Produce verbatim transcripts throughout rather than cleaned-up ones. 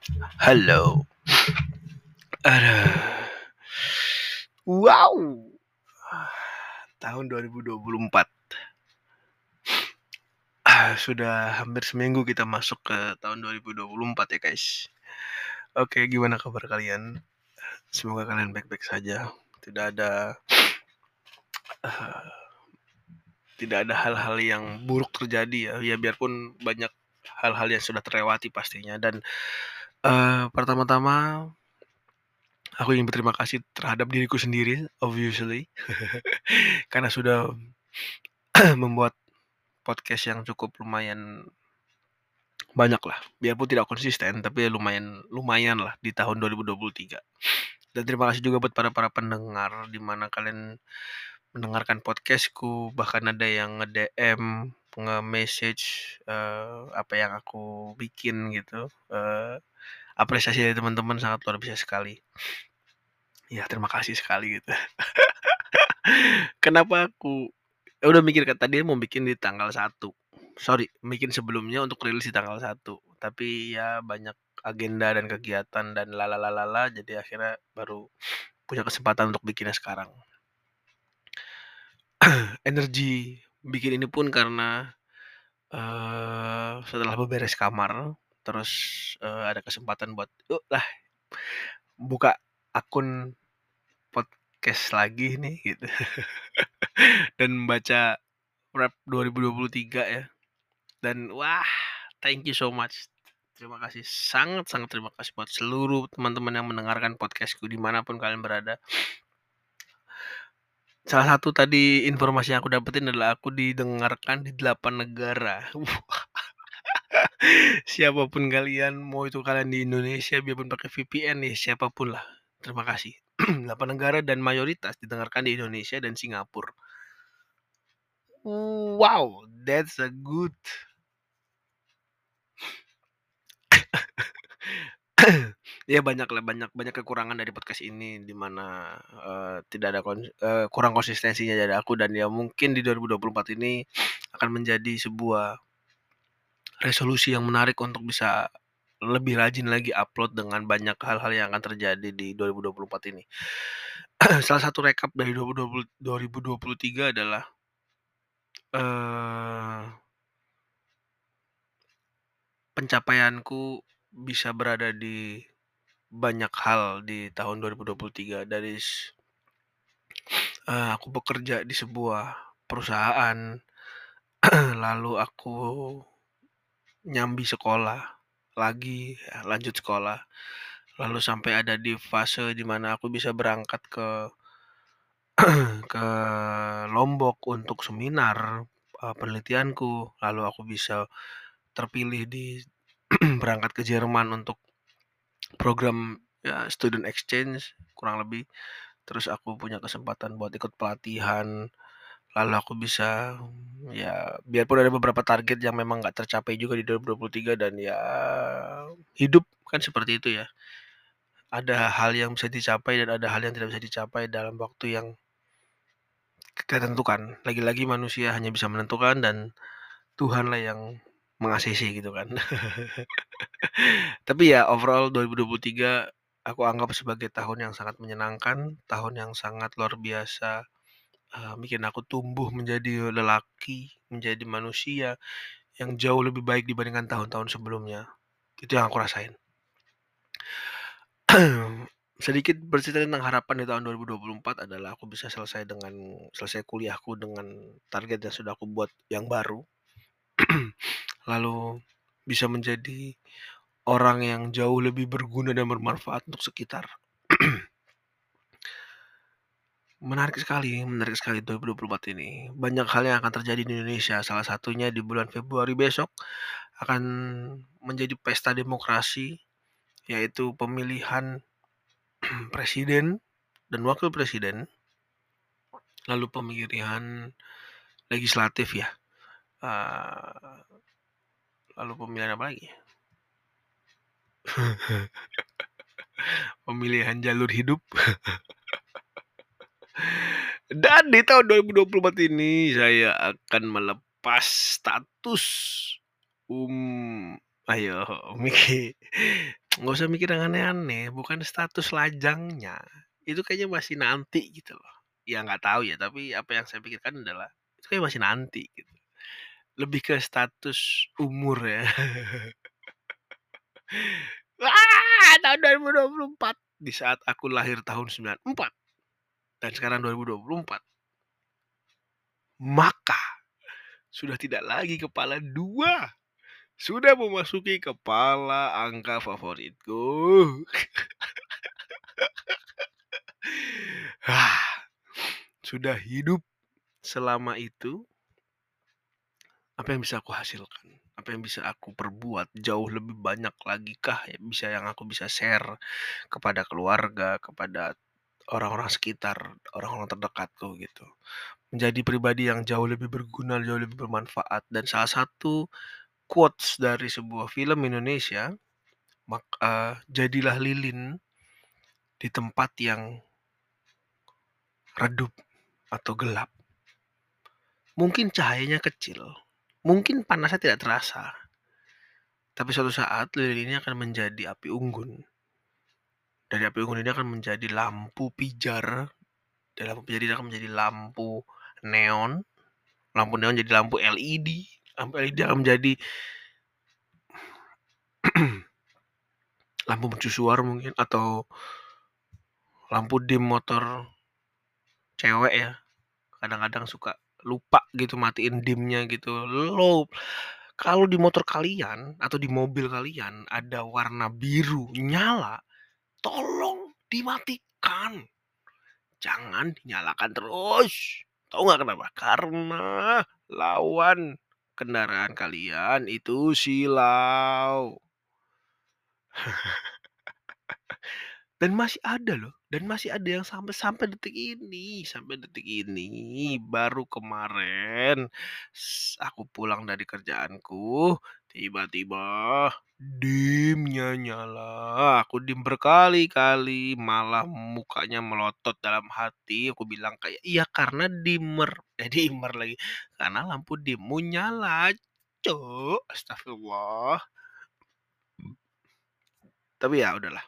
Halo. Aduh. Wow. Tahun dua ribu dua puluh empat. Ah, sudah hampir seminggu kita masuk ke tahun dua ribu dua puluh empat ya guys. Oke, gimana kabar kalian? Semoga kalian baik-baik saja. Tidak ada uh, tidak ada hal-hal yang buruk terjadi ya. Ya biarpun banyak hal-hal yang sudah terlewati pastinya. Dan uh, pertama-tama aku ingin berterima kasih terhadap diriku sendiri, obviously, karena sudah membuat podcast yang cukup lumayan banyak lah, biarpun tidak konsisten, tapi lumayan lumayan lah di tahun dua ribu dua puluh tiga. Dan terima kasih juga buat para para pendengar, di mana kalian mendengarkan podcastku, bahkan ada yang nge-D M, nge-message uh, apa yang aku bikin gitu. Uh, apresiasi dari teman-teman sangat luar biasa sekali. Ya, terima kasih sekali gitu. Kenapa aku ya udah mikir kan tadi mau bikin di tanggal satu. Sorry, bikin sebelumnya untuk rilis di tanggal satu. Tapi ya banyak agenda dan kegiatan dan lalalalala, jadi akhirnya baru punya kesempatan untuk bikinnya sekarang. Energi bikin ini pun karena uh, setelah beberes kamar, terus uh, ada kesempatan buat yuk lah buka akun podcast lagi nih gitu. Dan baca rap dua ribu dua puluh tiga ya. Dan wah, thank you so much. Terima kasih, sangat-sangat terima kasih buat seluruh teman-teman yang mendengarkan podcastku dimanapun kalian berada. Salah satu tadi informasi yang aku dapetin adalah aku didengarkan di delapan negara. Siapapun kalian, mau itu kalian di Indonesia, biarpun pakai V P N nih, siapapun lah. Terima kasih. delapan negara dan mayoritas didengarkan di Indonesia dan Singapura. Wow, that's a good ya banyak lah, banyak banyak kekurangan dari podcast ini di mana uh, tidak ada kon uh, kurang konsistensinya dari aku, dan ya mungkin di dua ribu dua puluh empat ini akan menjadi sebuah resolusi yang menarik untuk bisa lebih rajin lagi upload dengan banyak hal-hal yang akan terjadi di dua ribu dua puluh empat ini. Salah satu rekap dari dua ribu dua puluh dua ribu dua puluh tiga adalah uh, pencapaianku bisa berada di banyak hal di tahun dua ribu dua puluh tiga. Dari uh, aku bekerja di sebuah perusahaan, lalu aku nyambi sekolah lagi, ya, lanjut sekolah, lalu sampai ada di fase di mana aku bisa berangkat ke ke Lombok untuk seminar uh, penelitianku, lalu aku bisa terpilih di berangkat ke Jerman untuk program ya student exchange kurang lebih. Terus aku punya kesempatan buat ikut pelatihan, lalu aku bisa ya biarpun ada beberapa target yang memang nggak tercapai juga di dua ribu dua puluh tiga, dan ya hidup kan seperti itu ya. Ada hal yang bisa dicapai dan ada hal yang tidak bisa dicapai dalam waktu yang kita tentukan. Lagi-lagi manusia hanya bisa menentukan dan Tuhanlah yang meng-A C C gitu kan. Tapi ya overall dua ribu dua puluh tiga aku anggap sebagai tahun yang sangat menyenangkan, tahun yang sangat luar biasa, uh, bikin aku tumbuh menjadi lelaki, menjadi manusia yang jauh lebih baik dibandingkan tahun-tahun sebelumnya. Itu yang aku rasain. Sedikit bercerita tentang harapan di tahun dua ribu dua puluh empat adalah aku bisa selesai dengan selesai kuliahku dengan target yang sudah aku buat yang baru. Lalu bisa menjadi orang yang jauh lebih berguna dan bermanfaat untuk sekitar. Menarik sekali, menarik sekali dua ribu dua puluh empat ini. Banyak hal yang akan terjadi di Indonesia. Salah satunya di bulan Februari besok akan menjadi pesta demokrasi, yaitu pemilihan presiden dan wakil presiden, lalu pemilihan legislatif ya, uh, lalu pemilihan apa lagi? Pemilihan jalur hidup. Dan di tahun dua ribu dua puluh empat ini saya akan melepas status um ayo Miki Nggak usah mikir yang aneh-aneh, bukan status lajangnya, itu kayaknya masih nanti gitu loh. Ya nggak tahu ya, tapi apa yang saya pikirkan adalah, itu kayaknya masih nanti gitu. Lebih ke status umur ya. Wah, tahun dua ribu dua puluh empat, di saat aku lahir tahun sembilan empat dan sekarang dua ribu dua puluh empat, maka sudah tidak lagi kepala dua, sudah memasuki kepala angka favoritku. Ah, sudah hidup selama itu, apa yang bisa aku hasilkan? Apa yang bisa aku perbuat jauh lebih banyak lagi kah yang bisa yang aku bisa share kepada keluarga, kepada orang-orang sekitar, orang-orang terdekatku gitu. Menjadi pribadi yang jauh lebih berguna, jauh lebih bermanfaat, dan salah satu quotes dari sebuah film Indonesia, mak eee, "Jadilah lilin di tempat yang redup atau gelap. Mungkin cahayanya kecil, mungkin panasnya tidak terasa, tapi suatu saat lilin ini akan menjadi api unggun. Dari api unggun ini akan menjadi lampu pijar, dari lampu pijar ini akan menjadi lampu neon, lampu neon jadi lampu L E D, lampu L E D akan menjadi lampu mercusuar mungkin, atau lampu dim motor cewek ya, kadang-kadang suka lupa gitu matiin dimnya gitu. Lo kalau di motor kalian atau di mobil kalian ada warna biru nyala, tolong dimatikan, jangan dinyalakan terus. Tahu nggak kenapa? Karena lawan kendaraan kalian itu silau. Dan masih ada loh, dan masih ada yang sampai sampai detik ini sampai detik ini, baru kemarin s aku pulang dari kerjaanku, tiba-tiba dimnya nyala, aku dim berkali-kali, malah mukanya melotot dalam hati, aku bilang kayak, "Iya karena dimmer," eh dimmer lagi, "karena lampu dimmu nyala, Cuk." Astagfirullah. Tapi ya udahlah.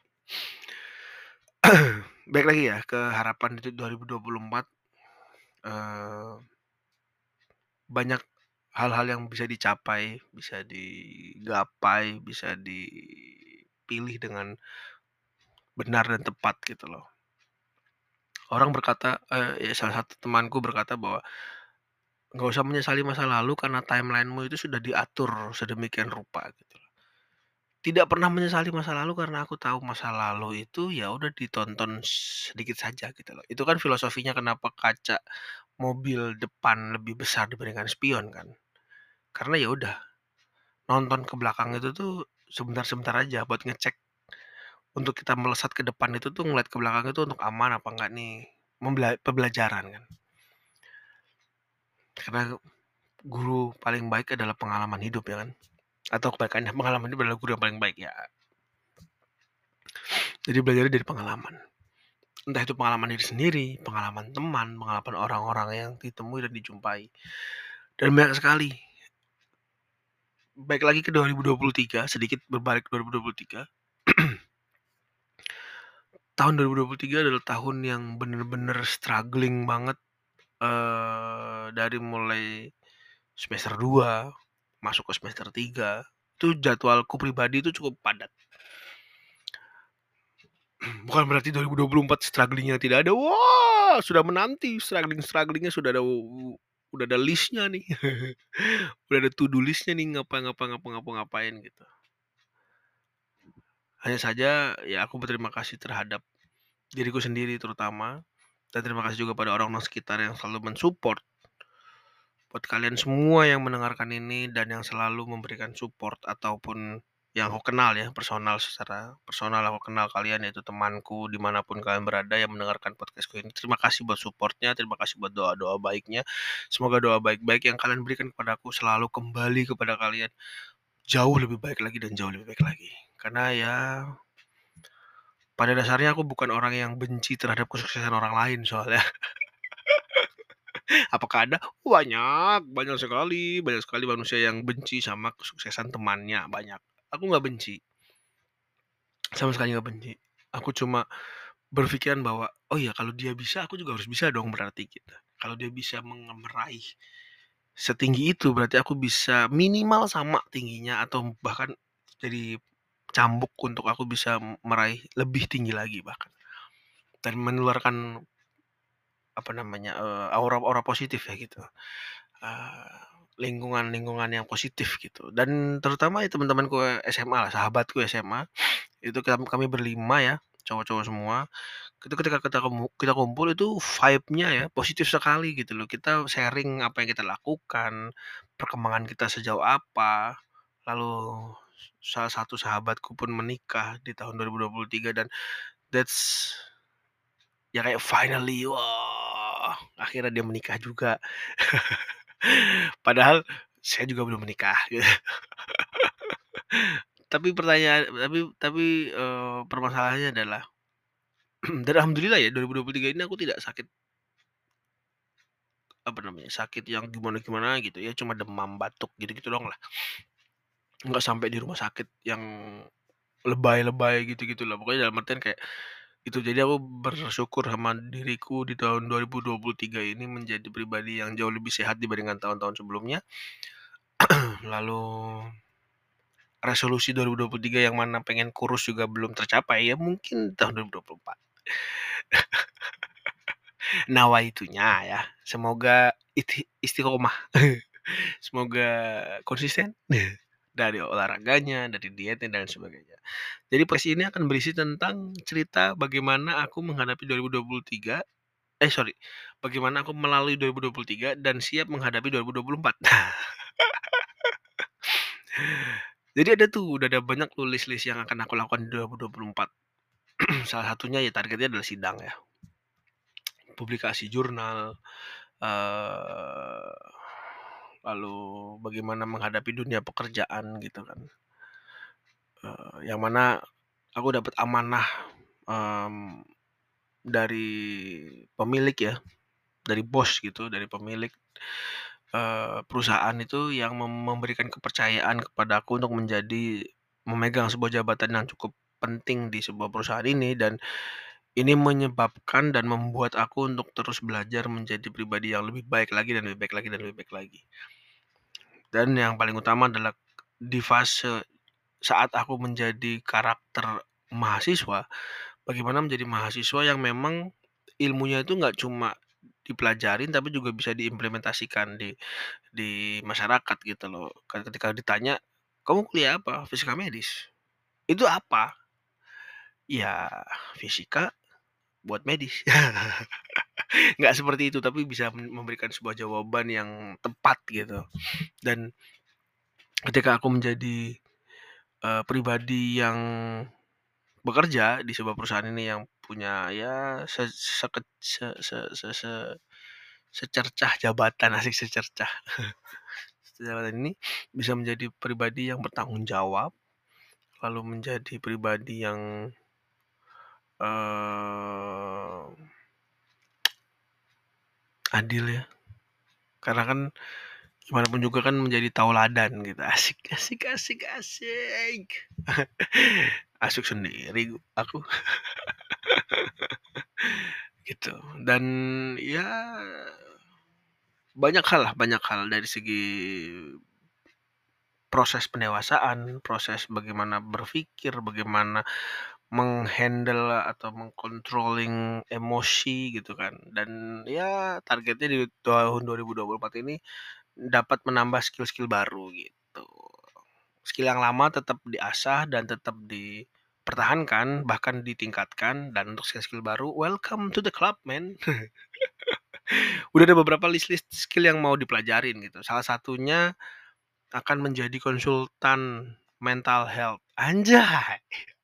Balik lagi ya ke harapan itu dua ribu dua puluh empat, eee, banyak hal-hal yang bisa dicapai, bisa digapai, bisa dipilih dengan benar dan tepat gitu loh. Orang berkata, eee, ya salah satu temanku berkata bahwa, "Nggak usah menyesali masa lalu karena timeline-mu itu sudah diatur sedemikian rupa," gitu loh. Tidak pernah menyesali masa lalu karena aku tahu masa lalu itu ya udah ditonton sedikit saja gitu loh. Itu kan filosofinya kenapa kaca mobil depan lebih besar dibandingkan spion kan. Karena ya udah, nonton ke belakang itu tuh sebentar-sebentar aja buat ngecek, untuk kita melesat ke depan itu tuh ngeliat ke belakang itu untuk aman apa enggak nih, membela pembelajaran kan. Karena guru paling baik adalah pengalaman hidup ya kan, atau kebaikannya pengalaman hidup adalah guru yang paling baik ya. Jadi belajarnya dari pengalaman. Entah itu pengalaman diri sendiri, pengalaman teman, pengalaman orang-orang yang ditemui dan dijumpai. Dan banyak sekali. Baik lagi ke dua ribu dua puluh tiga, sedikit berbalik ke dua ribu dua puluh tiga. Tahun dua ribu dua puluh tiga adalah tahun yang bener-bener struggling banget, eee, dari mulai semester dua, masuk ke semester tiga, itu jadwalku pribadi itu cukup padat. Bukan berarti dua ribu dua puluh empat strugglingnya tidak ada, wah sudah menanti struggling-strugglingnya sudah ada udah ada list-nya nih, udah ada to do list-nya nih ngapa ngapa ngapa ngapa ngapain gitu. Hanya saja ya aku berterima kasih terhadap diriku sendiri terutama, dan terima kasih juga pada orang-orang sekitar yang selalu mensupport. Buat kalian semua yang mendengarkan ini dan yang selalu memberikan support ataupun yang aku kenal ya, personal secara personal aku kenal kalian yaitu temanku dimanapun kalian berada yang mendengarkan podcastku ini. Terima kasih buat supportnya, terima kasih buat doa-doa baiknya. Semoga doa baik-baik yang kalian berikan kepadaku selalu kembali kepada kalian jauh lebih baik lagi dan jauh lebih baik lagi. Karena ya pada dasarnya aku bukan orang yang benci terhadap kesuksesan orang lain soalnya. Apakah ada? Banyak, banyak sekali, banyak sekali manusia yang benci sama kesuksesan temannya, banyak. Aku nggak benci. Sama sekali nggak benci. Aku cuma berpikiran bahwa, "Oh ya kalau dia bisa, aku juga harus bisa dong berarti," gitu. Kalau dia bisa menge meraih setinggi itu, berarti aku bisa minimal sama tingginya atau bahkan jadi cambuk untuk aku bisa meraih lebih tinggi lagi bahkan. Dan menularkan apa namanya, eee, aura-aura positif ya gitu, eee, lingkungan-lingkungan yang positif gitu. Dan terutama ya teman-temanku S M A lah, sahabatku S M A, itu kam kami berlima ya, cowok-cowok semua. Itu ketika kita kemu kita kumpul itu vibe-nya ya positif sekali gitu loh. Kita sharing apa yang kita lakukan, perkembangan kita sejauh apa, lalu salah satu sahabatku pun menikah di tahun dua ribu dua puluh tiga dan that's ya kayak finally, wah akhirnya dia menikah juga. Padahal saya juga belum menikah gitu. Tapi pertanyaan tapi tapi, eee, permasalahannya adalah dan alhamdulillah ya dua ribu dua puluh tiga ini aku tidak sakit apa namanya, sakit yang gimana-gimana gitu ya, cuma demam, batuk gitu-gitu doang lah. Nggak sampai di rumah sakit yang lebay-lebay gitu-gitu lah. Pokoknya dalam artian kayak itu. Jadi aku bersyukur sama diriku di tahun dua ribu dua puluh tiga ini menjadi pribadi yang jauh lebih sehat dibandingkan tahun-tahun sebelumnya. Lalu resolusi dua ribu dua puluh tiga yang mana pengen kurus juga belum tercapai ya mungkin tahun dua ribu dua puluh empat. Nawaitunya ya, semoga iti istiqomah, semoga konsisten dari olahraganya, dari dietnya dan sebagainya. Jadi podcast ini akan berisi tentang cerita bagaimana aku menghadapi dua ribu dua puluh tiga eh sorry, bagaimana aku melalui dua ribu dua puluh tiga dan siap menghadapi dua ribu dua puluh empat. Jadi ada tuh, udah ada banyak tuh list-list yang akan aku lakukan di dua ribu dua puluh empat. Salah satunya ya targetnya adalah sidang ya. Publikasi jurnal, eee, lalu bagaimana menghadapi dunia pekerjaan gitu kan. Eee, yang mana aku dapat amanah, mmm, dari pemilik ya, dari bos gitu, dari pemilik, eee, perusahaan itu yang mem memberikan kepercayaan kepada aku untuk menjadi memegang sebuah jabatan yang cukup penting di sebuah perusahaan ini dan ini menyebabkan dan membuat aku untuk terus belajar menjadi pribadi yang lebih baik lagi dan lebih baik lagi dan lebih baik lagi. Dan yang paling utama adalah di fase saat aku menjadi karakter mahasiswa, bagaimana menjadi mahasiswa yang memang ilmunya itu nggak cuma dipelajarin tapi juga bisa diimplementasikan di di masyarakat gitu loh. Kan ketika ditanya, "Kamu kuliah apa?" "Fisika medis." "Itu apa?" "Ya fisika buat medis." Nggak seperti itu, tapi bisa men memberikan sebuah jawaban yang tepat gitu. Dan ketika aku menjadi, eee, pribadi yang bekerja di sebuah perusahaan ini yang punya ya se seket se se se se secercah jabatan, asik secercah. Jabatan ini bisa menjadi pribadi yang bertanggung jawab, lalu menjadi pribadi yang, eee, adil ya. Karena kan gimana pun juga kan menjadi tauladan gitu, asik asik asik asik. Asik sendiri aku. Gitu. Dan ya banyak hal lah, banyak hal dari segi proses pendewasaan, proses bagaimana berpikir, bagaimana meng-handle atau meng-controlling emosi gitu kan. Dan ya targetnya di tahun dua ribu dua puluh empat ini dapat menambah skill-skill baru gitu. Skill yang lama tetap diasah dan tetap dipertahankan, bahkan ditingkatkan. Dan untuk skill-skill baru, welcome to the club man. Udah ada beberapa list-list skill yang mau dipelajarin gitu. Salah satunya akan menjadi konsultan mental health. Anjay.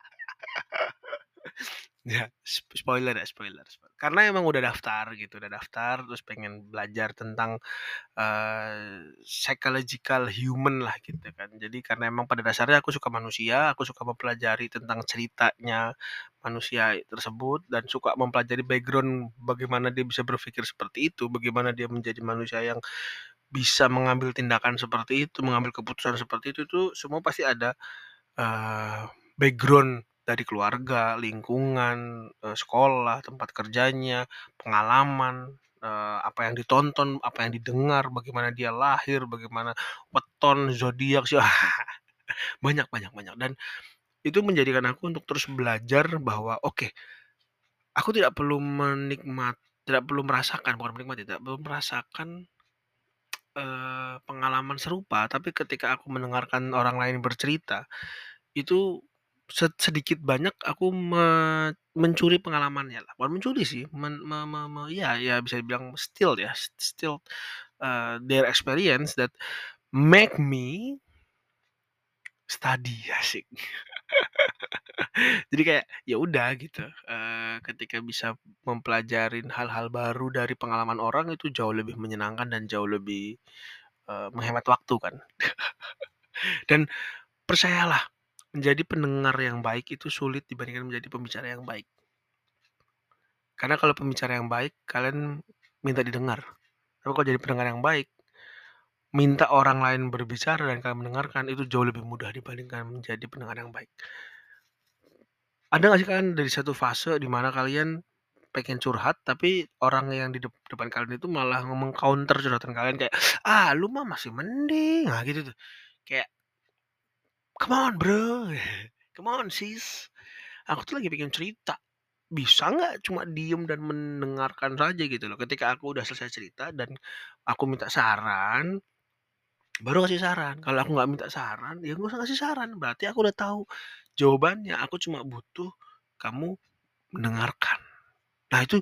Ya, sp spoiler ya, spoiler, spoiler. Karena emang udah daftar gitu, udah daftar terus pengen belajar tentang, eee, psychological human lah gitu kan. Jadi karena emang pada dasarnya aku suka manusia, aku suka mempelajari tentang ceritanya manusia tersebut dan suka mempelajari background bagaimana dia bisa berpikir seperti itu, bagaimana dia menjadi manusia yang bisa mengambil tindakan seperti itu, mengambil keputusan seperti itu tuh semua pasti ada, eee, background dari keluarga, lingkungan, eee, sekolah, tempat kerjanya, pengalaman, eee, apa yang ditonton, apa yang didengar, bagaimana dia lahir, bagaimana weton, zodiak, sih banyak banyak banyak. Dan itu menjadikan aku untuk terus belajar bahwa oke, aku tidak perlu menikmat tidak perlu merasakan, bukan menikmati, tidak perlu merasakan, eee, pengalaman serupa, tapi ketika aku mendengarkan orang lain bercerita, itu se sedikit banyak aku me mencuri pengalamannya lah, bukan mencuri sih, men me me me ya ya bisa dibilang steal ya, steal, eee, their experience that make me study, asik. Jadi kayak ya udah gitu, eee, ketika bisa mempelajarin hal-hal baru dari pengalaman orang itu jauh lebih menyenangkan dan jauh lebih, eee, menghemat waktu kan. Dan percayalah, menjadi pendengar yang baik itu sulit dibandingkan menjadi pembicara yang baik. Karena kalau pembicara yang baik, kalian minta didengar. Tapi kalau jadi pendengar yang baik, minta orang lain berbicara dan kalian mendengarkan itu jauh lebih mudah dibandingkan menjadi pendengar yang baik. Ada nggak sih kalian dari satu fase di mana kalian pengen curhat, tapi orang yang di dep depan kalian itu malah meng-counter curhatan kalian kayak, "Ah, lu mah masih mending," nah gitu tuh. Kayak, "Come on bro, come on sis, aku tuh lagi pengen cerita, bisa nggak cuma diem dan mendengarkan saja," gitu loh. Ketika aku udah selesai cerita dan aku minta saran, baru kasih saran. Kalau aku nggak minta saran, ya nggak usah kasih saran, berarti aku udah tahu jawabannya, aku cuma butuh kamu mendengarkan. Nah itu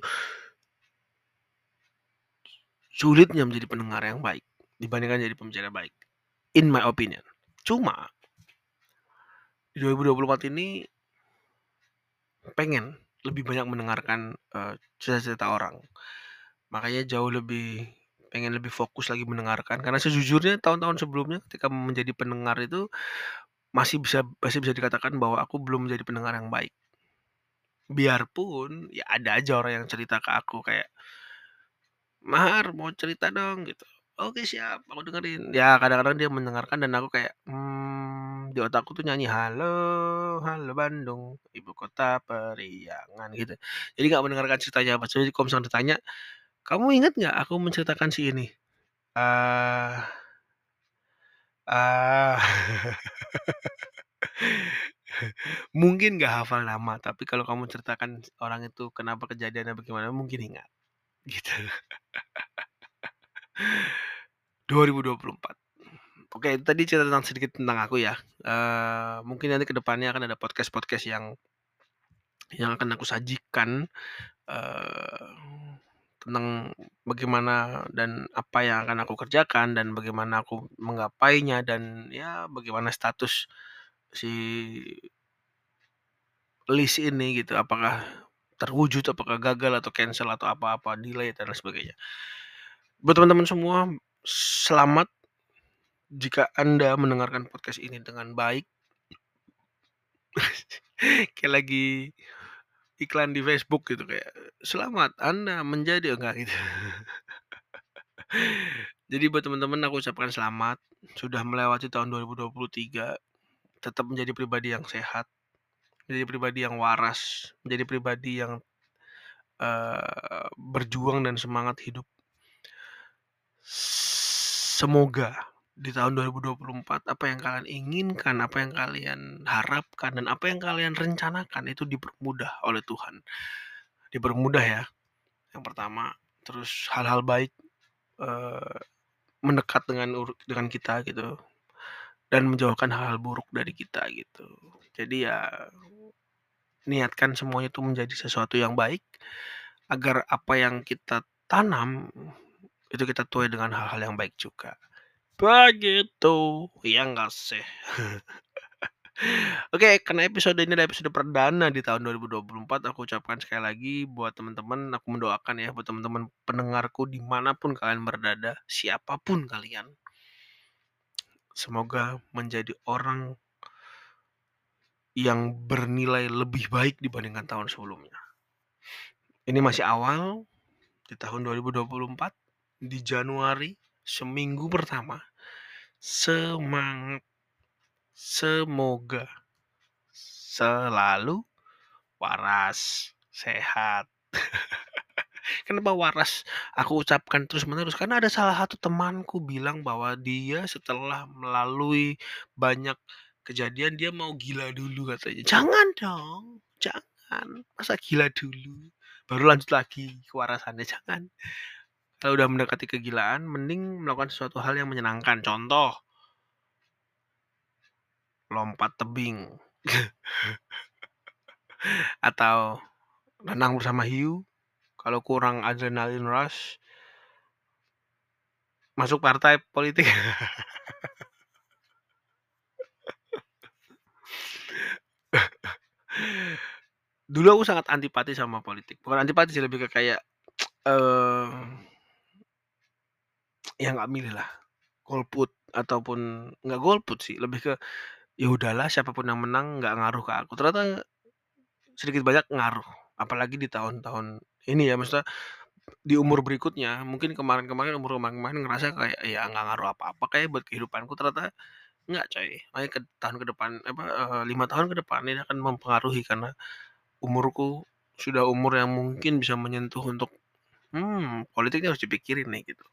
sulitnya menjadi pendengar yang baik dibandingkan jadi pembicara baik, in my opinion. Cuma di dua ribu dua puluh empat ini pengen lebih banyak mendengarkan, eee, cerita-cerita orang. Makanya jauh lebih pengen lebih fokus lagi mendengarkan, karena sejujurnya tahun-tahun sebelumnya ketika menjadi pendengar itu masih bisa masih bisa dikatakan bahwa aku belum menjadi pendengar yang baik. Biarpun ya ada aja orang yang cerita ke aku kayak, "Mahar, mau cerita dong," gitu. "Oke siap, aku dengerin." Ya kadang-kadang dia mendengarkan dan aku kayak, mmm, di otakku tuh nyanyi, "Halo, halo Bandung, ibu kota periangan," gitu. Jadi nggak mendengarkan ceritanya apa, jadi kalau misalnya ditanya, "Kamu ingat nggak aku menceritakan si ini?" Eee, ah, mungkin nggak hafal nama, tapi kalau kamu ceritakan orang itu kenapa kejadiannya bagaimana, mungkin ingat, gitu. dua ribu dua puluh empat. Oke, itu tadi cerita tentang sedikit tentang aku ya, eee, mungkin nanti ke depannya akan ada podcast-podcast yang yang akan aku sajikan, eee, tentang bagaimana dan apa yang akan aku kerjakan dan bagaimana aku menggapainya dan ya bagaimana status si list ini gitu, apakah terwujud, apakah gagal atau cancel atau apa-apa, delay dan lain sebagainya. Buat teman-teman semua, selamat jika Anda mendengarkan podcast ini dengan baik. Kayak lagi iklan di Facebook gitu kayak, "Selamat Anda menjadi," oh enggak gitu. Jadi buat teman-teman aku ucapkan selamat, sudah melewati tahun dua ribu dua puluh tiga, tetap menjadi pribadi yang sehat, menjadi pribadi yang waras, menjadi pribadi yang, eee, berjuang dan semangat hidup. Semoga di tahun dua ribu dua puluh empat apa yang kalian inginkan, apa yang kalian harapkan, dan apa yang kalian rencanakan itu dipermudah oleh Tuhan. Dipermudah ya, yang pertama, terus hal-hal baik, eee, mendekat dengan ur dengan kita gitu, dan menjauhkan hal-hal buruk dari kita gitu. Jadi ya niatkan semuanya itu menjadi sesuatu yang baik, agar apa yang kita tanam, itu kita tuai dengan hal-hal yang baik juga. Begitu, ya nggak sih? Oke, karena episode ini adalah episode perdana di tahun dua ribu dua puluh empat, aku ucapkan sekali lagi buat teman-teman, aku mendoakan ya buat teman-teman pendengarku dimanapun kalian berada, siapapun kalian, semoga menjadi orang yang bernilai lebih baik dibandingkan tahun sebelumnya. Ini masih awal di tahun dua ribu dua puluh empat, di Januari, seminggu pertama. Semangat, semoga selalu waras, sehat. Kenapa waras aku ucapkan terus-menerus? Karena ada salah satu temanku bilang bahwa dia setelah melalui banyak kejadian dia mau gila dulu katanya. Jangan dong, jangan. Masa gila dulu, baru lanjut lagi kewarasannya, jangan. Kalau udah mendekati kegilaan, mending melakukan sesuatu hal yang menyenangkan. Contoh, lompat tebing. Atau renang bersama hiu. Kalau kurang adrenaline rush, masuk partai politik. Dulu aku sangat antipati sama politik. Bukan antipati sih, lebih ke kayak, eee ya nggak milih lah, golput ataupun nggak golput sih, lebih ke ya udahlah siapapun yang menang nggak ngaruh ke aku. Ternyata sedikit banyak ngaruh, apalagi di tahun-tahun ini ya, maksudnya di umur berikutnya, mungkin kemarin-kemarin, umur kemarin-kemarin ngerasa kayak ya nggak ngaruh apa-apa kayak buat kehidupanku, ternyata nggak coy. Makanya ke tahun ke depan apa, eee, lima tahun ke depan ini akan mempengaruhi karena umurku sudah umur yang mungkin bisa menyentuh untuk, hmm, politik ini harus dipikirin nih gitu.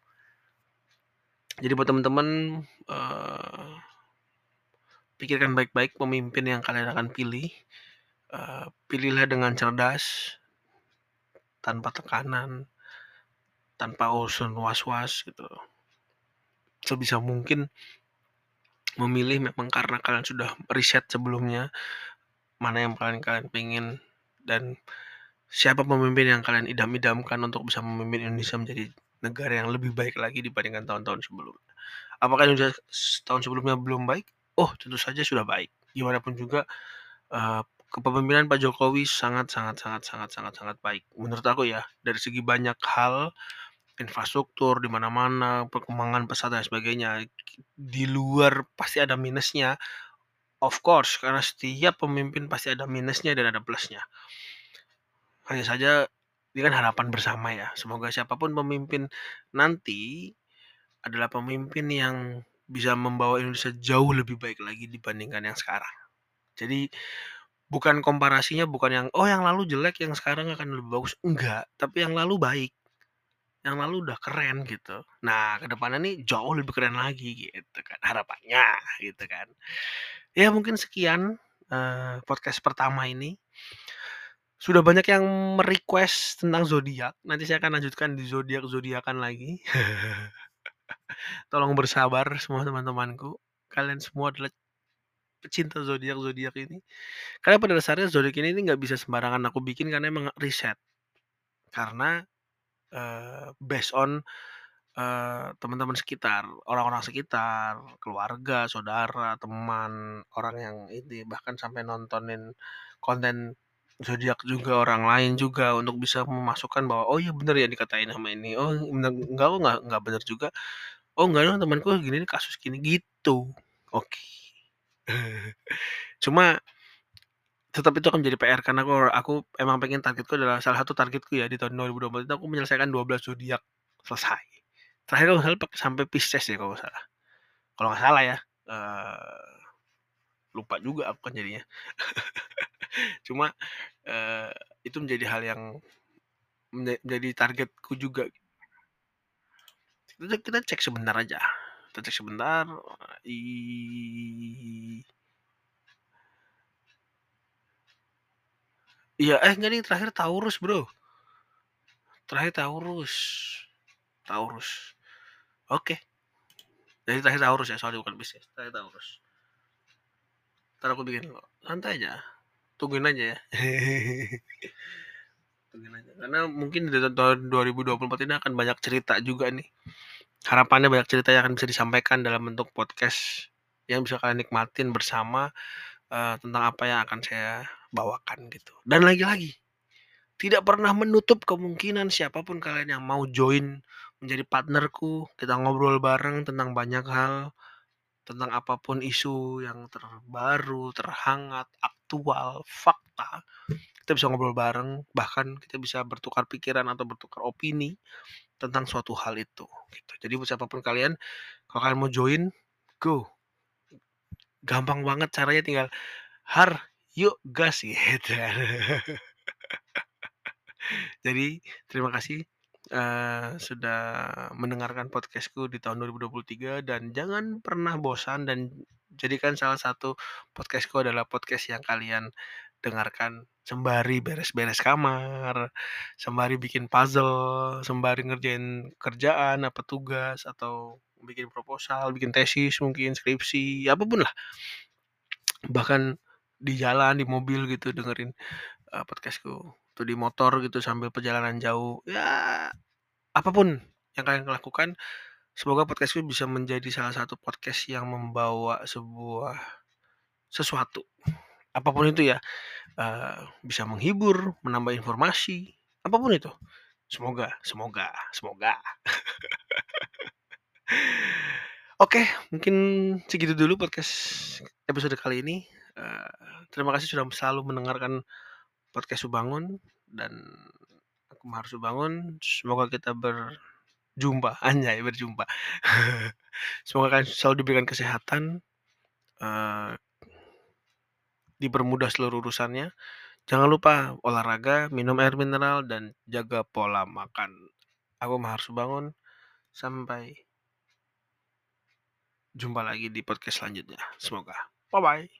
Jadi buat teman-teman, eee, pikirkan baik-baik pemimpin yang kalian akan pilih, eee, pilihlah dengan cerdas, tanpa tekanan, tanpa urusan was-was gitu. Sebisa mungkin memilih memang karena kalian sudah riset sebelumnya, mana yang paling kalian pengen dan siapa pemimpin yang kalian idam-idamkan untuk bisa memimpin Indonesia menjadi negara yang lebih baik lagi dibandingkan tahun-tahun sebelumnya. Apakah Indonesia tahun sebelumnya belum baik? Oh, tentu saja sudah baik. Gimana pun juga, eee, kepemimpinan Pak Jokowi sangat sangat sangat sangat sangat sangat baik. Menurut aku ya, dari segi banyak hal, infrastruktur di mana-mana, perkembangan pesat dan sebagainya. Di luar pasti ada minusnya, of course, karena setiap pemimpin pasti ada minusnya dan ada plusnya. Hanya saja ini kan harapan bersama ya, semoga siapapun pemimpin nanti adalah pemimpin yang bisa membawa Indonesia jauh lebih baik lagi dibandingkan yang sekarang. Jadi bukan komparasinya bukan yang, "Oh yang lalu jelek, yang sekarang akan lebih bagus." Enggak, tapi yang lalu baik, yang lalu udah keren gitu. Nah ke depannya nih jauh lebih keren lagi gitu kan, harapannya gitu kan. Ya mungkin sekian, eee, podcast pertama ini. Sudah banyak yang me-request tentang zodiak, nanti saya akan lanjutkan di zodiak-zodiakan lagi. Tolong bersabar semua teman-temanku, kalian semua adalah pecinta zodiak-zodiak ini. Karena pada dasarnya zodiak ini nih nggak bisa sembarangan aku bikin karena emang riset. Karena, eee, based on, eee, teman-teman sekitar, orang-orang sekitar, keluarga, saudara, teman, orang yang ini, bahkan sampai nontonin konten zodiak juga orang lain juga untuk bisa memasukkan bahwa, "Oh iya bener ya dikatain sama ini, oh bener enggak kok nggak nggak bener juga, oh enggak dong temanku gini nih kasus gini," gitu. Oke. Cuma tetap itu akan menjadi P R karena aku aku emang pengen targetku adalah salah satu targetku ya di tahun dua ribu dua puluh empat itu aku menyelesaikan dua belas zodiak selesai. Terakhir kalau nggak salah pak sampai Pisces ya kalau nggak salah. Kalau nggak salah ya, eee, lupa juga aku kan jadinya. Cuma, eee, itu menjadi hal yang menja menjadi targetku juga. Kita kita cek sebentar aja, kita cek sebentar, i iya, eh enggak nih terakhir Taurus, Bro. Terakhir Taurus. Taurus. Oke. Jadi terakhir Taurus ya, sorry bukan Pisces, terakhir Taurus. Entar aku bikin kok, santai aja, tungguin aja ya. Tungguin aja, karena mungkin di tahun dua ribu dua puluh empat ini akan banyak cerita juga nih. Harapannya banyak cerita yang akan bisa disampaikan dalam bentuk podcast yang bisa kalian nikmatin bersama, eee, tentang apa yang akan saya bawakan gitu. Dan lagi-lagi, tidak pernah menutup kemungkinan siapapun kalian yang mau join menjadi partnerku, kita ngobrol bareng tentang banyak hal, tentang apapun isu yang terbaru, terhangat, aktual, fakta, kita bisa ngobrol bareng, bahkan kita bisa bertukar pikiran atau bertukar opini tentang suatu hal itu, gitu. Jadi buat siapapun kalian, kalau kalian mau join, go. Gampang banget caranya tinggal, "Har, yuk gas gitu kan. Jadi terima kasih, eee, sudah mendengarkan podcast-ku di tahun dua ribu dua puluh tiga dan jangan pernah bosan dan jadikan salah satu podcast-ku adalah podcast yang kalian dengarkan sembari beres-beres kamar, sembari bikin puzzle, sembari ngerjain kerjaan, apa tugas, atau bikin proposal, bikin tesis mungkin, skripsi, apa pun lah. Bahkan di jalan, di mobil gitu dengerin, eee, podcast-ku, atau di motor gitu sambil perjalanan jauh, ya apapun yang kalian lakukan, semoga podcast-ku bisa menjadi salah satu podcast yang membawa sebuah sesuatu, apapun itu ya, eee, bisa menghibur, menambah informasi, apapun itu. Semoga semoga semoga. Oke, mungkin segitu dulu podcast episode kali ini, eee, terima kasih sudah selalu mendengarkan podcast Subangun dan aku Mahar Subangun, semoga kita berjumpa, anjay berjumpa. Semoga kalian selalu diberikan kesehatan, eee dipermudah seluruh urusannya. Jangan lupa olahraga, minum air mineral, dan jaga pola makan. Aku Mahar Subangun, sampai jumpa lagi di podcast selanjutnya, semoga. Bye-bye.